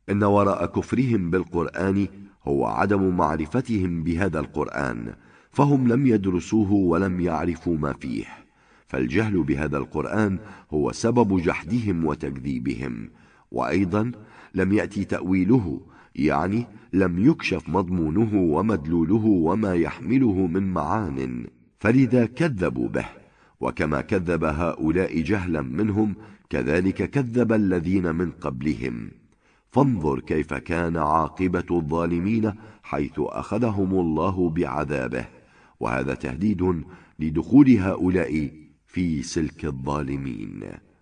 إن وراء كفرهم بالقرآن هو عدم معرفتهم بهذا القرآن، فهم لم يدرسوه ولم يعرفوا ما فيه، فالجهل بهذا القرآن هو سبب جحدهم وتكذيبهم. وأيضا لم يأتي تأويله، يعني لم يكشف مضمونه ومدلوله وما يحمله من معان، فلذا كذبوا به. وكما كذب هؤلاء جهلا منهم، كذلك كذب الذين من قبلهم. فانظر كيف كان عاقبة الظالمين حيث أخذهم الله بعذابه، وهذا تهديد لدخول هؤلاء في سلك الظالمين.